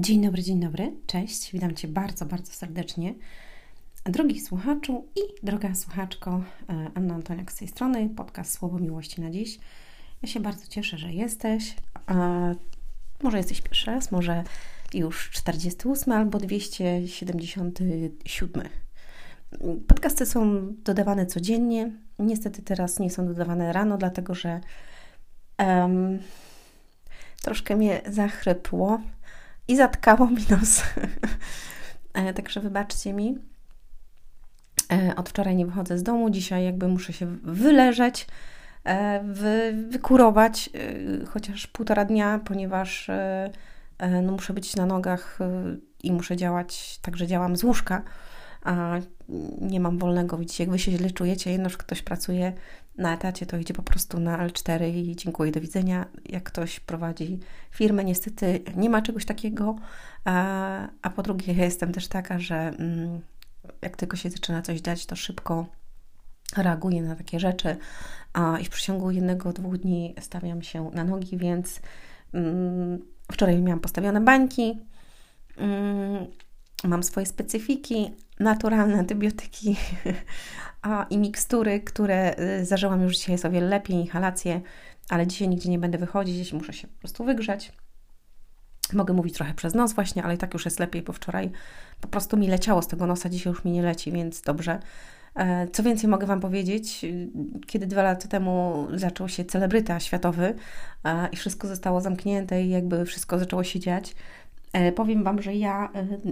Dzień dobry, cześć, witam Cię bardzo, bardzo serdecznie. Drogi słuchaczu i droga słuchaczko, Anna Antoniak z tej strony, podcast Słowo Miłości na dziś. Ja się bardzo cieszę, że jesteś. Może jesteś pierwszy raz, może już 48 albo 277. Podcasty są dodawane codziennie. Niestety teraz nie są dodawane rano, dlatego że troszkę mnie zachrypło i zatkało mi nos. Także wybaczcie mi. Od wczoraj nie wychodzę z domu. Dzisiaj jakby muszę się wyleżeć, wykurować chociaż 1,5 dnia, ponieważ muszę być na nogach i muszę działać, także działam z łóżka, a nie mam wolnego. Widzicie, jak Wy się źle czujecie, jedno, że ktoś pracuje na etacie, to idzie po prostu na L4 i dziękuję, do widzenia. Jak ktoś prowadzi firmę, niestety nie ma czegoś takiego, a po drugie ja jestem też taka, że jak tylko się zaczyna coś dziać, to szybko reaguję na takie rzeczy i w przeciągu 1-2 dni stawiam się na nogi, więc wczoraj miałam postawione bańki, mam swoje specyfiki, naturalne antybiotyki i mikstury, które zażyłam już dzisiaj, jest o wiele lepiej, inhalacje, ale dzisiaj nigdzie nie będę wychodzić, dzisiaj muszę się po prostu wygrzać. Mogę mówić trochę przez nos właśnie, ale i tak już jest lepiej, bo wczoraj po prostu mi leciało z tego nosa, dzisiaj już mi nie leci, więc dobrze. Co więcej mogę Wam powiedzieć, kiedy 2 lata temu zaczął się celebryta światowy i wszystko zostało zamknięte i jakby wszystko zaczęło się dziać, powiem Wam, że ja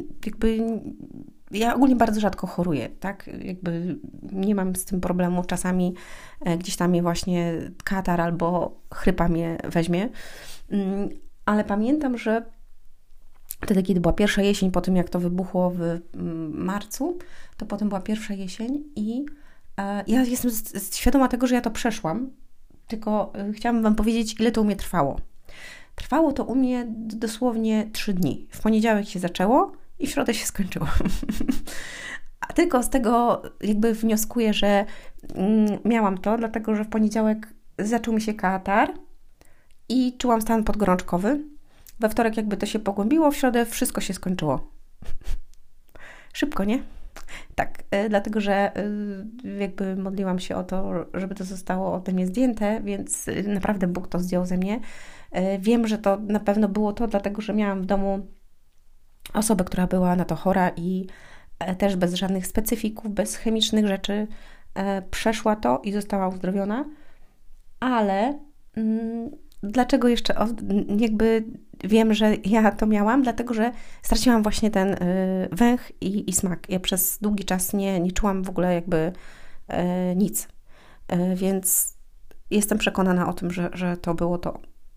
ogólnie bardzo rzadko choruję, tak? Jakby nie mam z tym problemu. Czasami gdzieś tam mnie właśnie katar albo chrypa mnie weźmie. Ale pamiętam, że wtedy, kiedy była pierwsza jesień, po tym jak to wybuchło w marcu, to potem była pierwsza jesień i ja jestem świadoma tego, że ja to przeszłam, tylko chciałam Wam powiedzieć, ile to u mnie trwało. Trwało to u mnie dosłownie 3 dni. W poniedziałek się zaczęło i w środę się skończyło. A tylko z tego jakby wnioskuję, że miałam to, dlatego że w poniedziałek zaczął mi się katar i czułam stan podgorączkowy. We wtorek jakby to się pogłębiło, w środę wszystko się skończyło. Szybko, nie? Tak, dlatego że jakby modliłam się o to, żeby to zostało ode mnie zdjęte, więc naprawdę Bóg to zdjął ze mnie. Wiem, że to na pewno było to, dlatego że miałam w domu osobę, która była na to chora i też bez żadnych specyfików, bez chemicznych rzeczy przeszła to i została uzdrowiona, ale dlaczego jeszcze jakby wiem, że ja to miałam? Dlatego, że straciłam właśnie ten węch i smak. Ja przez długi czas nie czułam w ogóle jakby nic. Więc jestem przekonana o tym, że to było to.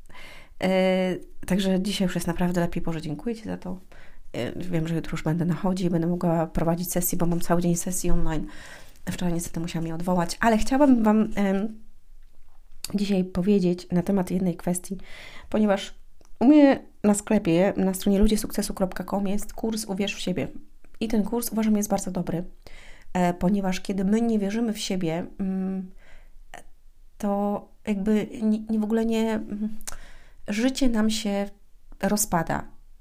Także dzisiaj już jest naprawdę lepiej. Boże, dziękuję Ci za to. Wiem, że jutro już będę na chodzi, będę mogła prowadzić sesji, bo mam cały dzień sesji online. Wczoraj niestety musiałam je odwołać, ale chciałabym Wam dzisiaj powiedzieć na temat jednej kwestii, ponieważ u mnie na sklepie, na stronie ludziesukcesu.com jest kurs Uwierz w siebie. I ten kurs uważam jest bardzo dobry, ponieważ kiedy my nie wierzymy w siebie, to jakby w ogóle nie życie nam się rozpada.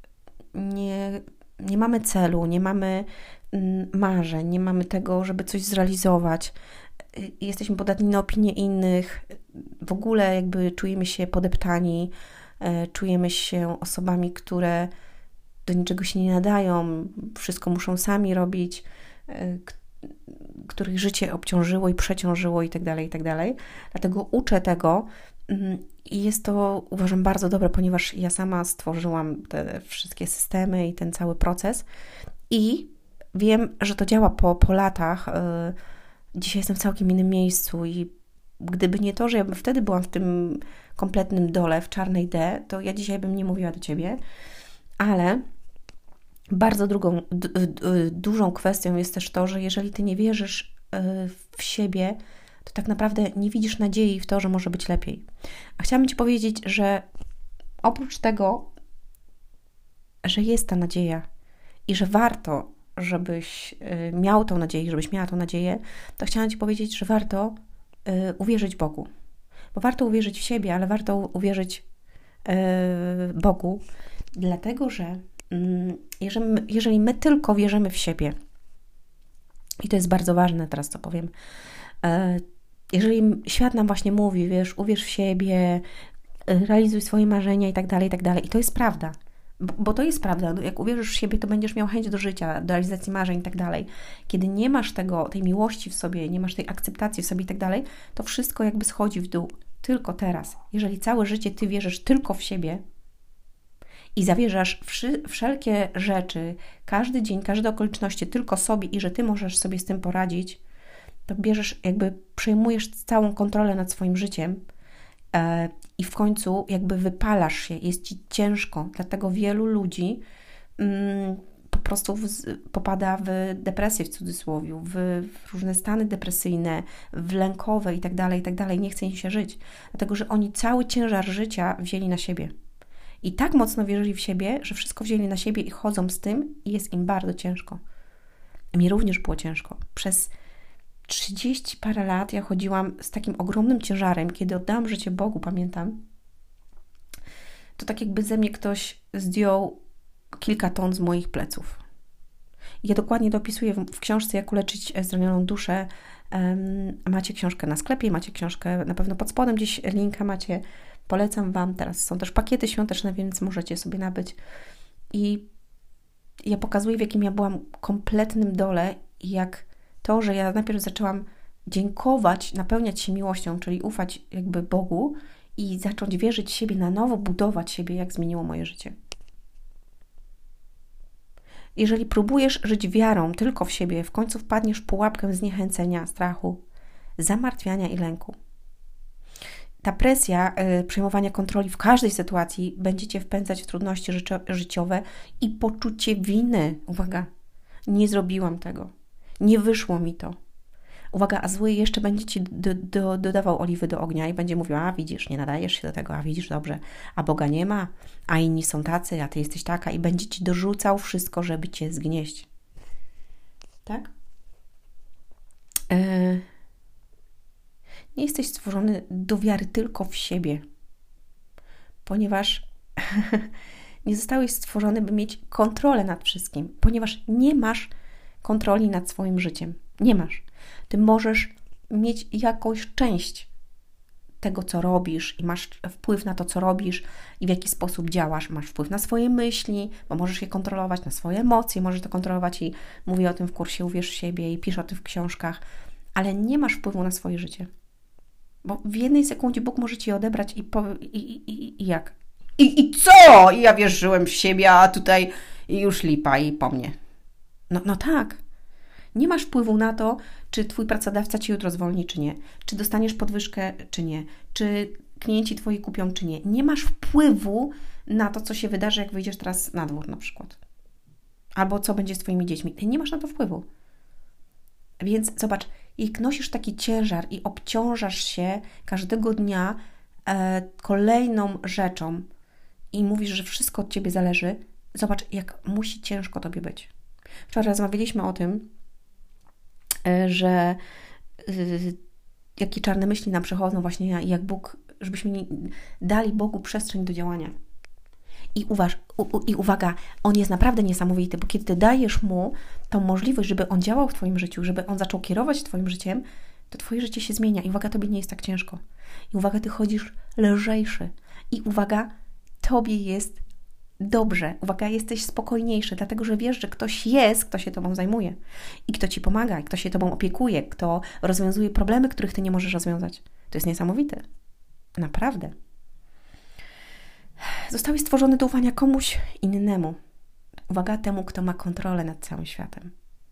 Nie mamy celu, nie mamy marzeń, nie mamy tego, żeby coś zrealizować. Jesteśmy podatni na opinie innych, w ogóle jakby czujemy się podeptani, czujemy się osobami, które do niczego się nie nadają, wszystko muszą sami robić, których życie obciążyło i przeciążyło i tak dalej, i tak dalej. Dlatego uczę tego i jest to, uważam, bardzo dobre, ponieważ ja sama stworzyłam te wszystkie systemy i ten cały proces i wiem, że to działa po latach. Dzisiaj jestem w całkiem innym miejscu i gdyby nie to, że ja wtedy byłam w tym kompletnym dole, w czarnej D, to ja dzisiaj bym nie mówiła do Ciebie, ale bardzo dużą kwestią jest też to, że jeżeli Ty nie wierzysz w siebie, to tak naprawdę nie widzisz nadziei w to, że może być lepiej. A chciałabym Ci powiedzieć, że oprócz tego, że jest ta nadzieja i że warto, żebyś miał tą nadzieję, żebyś miała tą nadzieję, to chciałam Ci powiedzieć, że warto uwierzyć Bogu. Bo warto uwierzyć w siebie, ale warto uwierzyć Bogu, dlatego że jeżeli my tylko wierzymy w siebie, i to jest bardzo ważne teraz, co powiem, jeżeli świat nam właśnie mówi, wiesz, uwierz w siebie, realizuj swoje marzenia i tak dalej, i to jest prawda, bo to jest prawda, jak uwierzysz w siebie, to będziesz miał chęć do życia, do realizacji marzeń i tak dalej. Kiedy nie masz tej miłości w sobie, nie masz tej akceptacji w sobie i tak dalej, to wszystko jakby schodzi w dół. Tylko teraz, jeżeli całe życie Ty wierzysz tylko w siebie i zawierzasz wszelkie rzeczy, każdy dzień, każde okoliczności tylko sobie i że Ty możesz sobie z tym poradzić, to przejmujesz całą kontrolę nad swoim życiem i w końcu jakby wypalasz się, jest Ci ciężko. Dlatego wielu ludzi po prostu popada w depresję w cudzysłowie, w różne stany depresyjne, w lękowe i tak dalej, nie chce im się żyć. Dlatego, że oni cały ciężar życia wzięli na siebie. I tak mocno wierzyli w siebie, że wszystko wzięli na siebie i chodzą z tym i jest im bardzo ciężko. Mi również było ciężko. Przez 30 parę lat ja chodziłam z takim ogromnym ciężarem. Kiedy oddałam życie Bogu, pamiętam, to tak jakby ze mnie ktoś zdjął kilka ton z moich pleców. Ja dokładnie to opisuję w książce Jak uleczyć zranioną duszę. Macie książkę na sklepie, macie książkę na pewno pod spodem, gdzieś linka macie. Polecam Wam. Teraz są też pakiety świąteczne, więc możecie sobie nabyć. I ja pokazuję, w jakim ja byłam kompletnym dole i jak to, że ja najpierw zaczęłam dziękować, napełniać się miłością, czyli ufać jakby Bogu i zacząć wierzyć w siebie, na nowo budować siebie, jak zmieniło moje życie. Jeżeli próbujesz żyć wiarą tylko w siebie, w końcu wpadniesz w pułapkę zniechęcenia, strachu, zamartwiania i lęku. Ta presja przejmowania kontroli w każdej sytuacji będzie Cię wpędzać w trudności życiowe i poczucie winy. Uwaga, nie zrobiłam tego. Nie wyszło mi to. Uwaga, a zły jeszcze będzie Ci dodawał oliwy do ognia i będzie mówił, a widzisz, nie nadajesz się do tego, a widzisz, dobrze, a Boga nie ma, a inni są tacy, a Ty jesteś taka i będzie Ci dorzucał wszystko, żeby Cię zgnieść. Tak? Nie jesteś stworzony do wiary tylko w siebie, ponieważ nie zostałeś stworzony, by mieć kontrolę nad wszystkim, ponieważ nie masz kontroli nad swoim życiem. Nie masz. Ty możesz mieć jakąś część tego, co robisz i masz wpływ na to, co robisz i w jaki sposób działasz. Masz wpływ na swoje myśli, bo możesz je kontrolować, na swoje emocje możesz to kontrolować i mówię o tym w kursie Uwierz w siebie i piszę o tym w książkach, ale nie masz wpływu na swoje życie. Bo w jednej sekundzie Bóg może Ci je odebrać i jak? I co? I ja wierzyłem w siebie, a tutaj już lipa i po mnie. No tak. Nie masz wpływu na to, czy Twój pracodawca Cię jutro zwolni, czy nie. Czy dostaniesz podwyżkę, czy nie. Czy klienci Twoi kupią, czy nie. Nie masz wpływu na to, co się wydarzy, jak wyjdziesz teraz na dwór na przykład. Albo co będzie z Twoimi dziećmi. Ty nie masz na to wpływu. Więc zobacz, jak nosisz taki ciężar i obciążasz się każdego dnia kolejną rzeczą i mówisz, że wszystko od Ciebie zależy, zobacz, jak musi ciężko Tobie być. Wczoraj rozmawialiśmy o tym, że jakie czarne myśli nam przychodzą właśnie, jak Bóg, żebyśmy dali Bogu przestrzeń do działania. I uwaga, On jest naprawdę niesamowity, bo kiedy Ty dajesz Mu tą możliwość, żeby On działał w Twoim życiu, żeby On zaczął kierować Twoim życiem, to Twoje życie się zmienia. I uwaga, Tobie nie jest tak ciężko. I uwaga, Ty chodzisz lżejszy. I uwaga, Tobie jest dobrze. Uwaga, jesteś spokojniejszy, dlatego że wiesz, że ktoś jest, kto się Tobą zajmuje i kto Ci pomaga, kto się Tobą opiekuje, kto rozwiązuje problemy, których Ty nie możesz rozwiązać. To jest niesamowite. Naprawdę. Zostałeś stworzony do ufania komuś innemu. Uwaga, temu, kto ma kontrolę nad całym światem.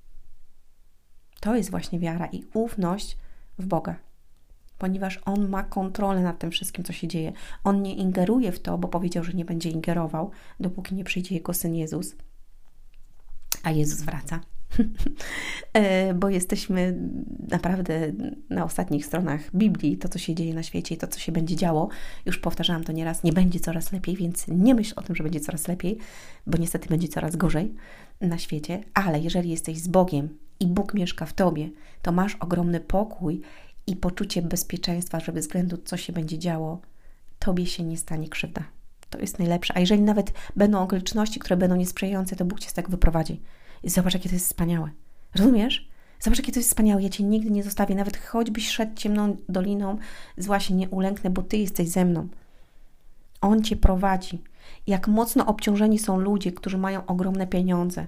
To jest właśnie wiara i ufność w Boga. Ponieważ On ma kontrolę nad tym wszystkim, co się dzieje. On nie ingeruje w to, bo powiedział, że nie będzie ingerował, dopóki nie przyjdzie Jego Syn Jezus. A Jezus wraca. Bo jesteśmy naprawdę na ostatnich stronach Biblii. To, co się dzieje na świecie i to, co się będzie działo. Już powtarzałam to nieraz. Nie będzie coraz lepiej, więc nie myśl o tym, że będzie coraz lepiej, bo niestety będzie coraz gorzej na świecie. Ale jeżeli jesteś z Bogiem i Bóg mieszka w Tobie, to masz ogromny pokój i poczucie bezpieczeństwa, że bez względu co się będzie działo, Tobie się nie stanie krzywda. To jest najlepsze. A jeżeli nawet będą okoliczności, które będą niesprzyjające, to Bóg Cię z tego wyprowadzi. I zobacz, jakie to jest wspaniałe. Rozumiesz? Zobacz, jakie to jest wspaniałe. Ja Cię nigdy nie zostawię. Nawet choćbyś szedł ciemną doliną, zła się nie ulęknę, bo Ty jesteś ze mną. On Cię prowadzi. Jak mocno obciążeni są ludzie, którzy mają ogromne pieniądze.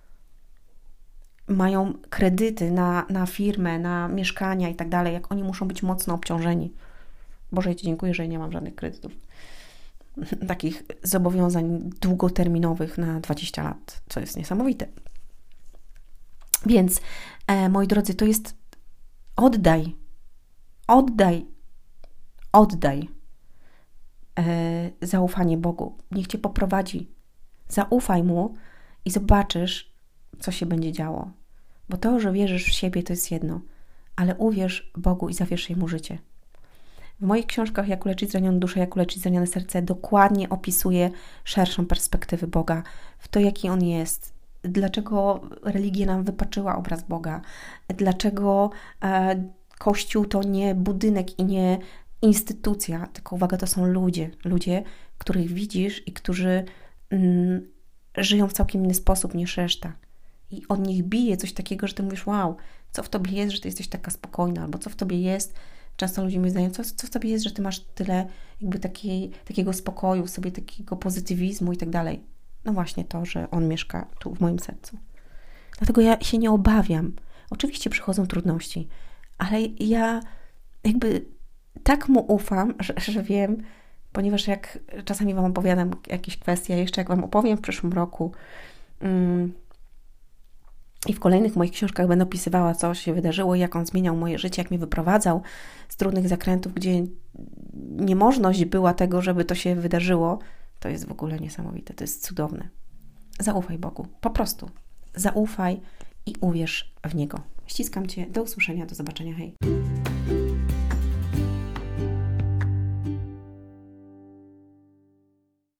Mają kredyty na firmę, na mieszkania i tak dalej. Jak oni muszą być mocno obciążeni. Boże, ja Ci dziękuję, że nie mam żadnych kredytów. Takich zobowiązań długoterminowych na 20 lat, co jest niesamowite. Więc, moi drodzy, to jest oddaj zaufanie Bogu. Niech Cię poprowadzi. Zaufaj Mu i zobaczysz, co się będzie działo. Bo to, że wierzysz w siebie, to jest jedno, ale uwierz Bogu i zawierz Jemu życie. W moich książkach Jak uleczyć zranioną duszę, Jak uleczyć zranione serce dokładnie opisuję szerszą perspektywę Boga, w to, jaki On jest, dlaczego religia nam wypaczyła obraz Boga, dlaczego Kościół to nie budynek i nie instytucja, tylko uwaga, to są ludzie, których widzisz i którzy żyją w całkiem inny sposób niż reszta. I od nich bije coś takiego, że ty mówisz, wow, co w tobie jest, że ty jesteś taka spokojna, albo co w tobie jest, często ludzie mi zdają, co w tobie jest, że ty masz tyle jakby takiego spokoju w sobie, takiego pozytywizmu i tak dalej. No właśnie to, że On mieszka tu w moim sercu. Dlatego ja się nie obawiam. Oczywiście przychodzą trudności, ale ja jakby tak Mu ufam, że wiem, ponieważ jak czasami Wam opowiadam jakieś kwestie, jeszcze jak Wam opowiem w przyszłym roku i w kolejnych moich książkach będę opisywała, co się wydarzyło, jak On zmieniał moje życie, jak mnie wyprowadzał z trudnych zakrętów, gdzie niemożność była tego, żeby to się wydarzyło, to jest w ogóle niesamowite, to jest cudowne. Zaufaj Bogu, po prostu. Zaufaj i uwierz w Niego. Ściskam Cię, do usłyszenia, do zobaczenia, hej.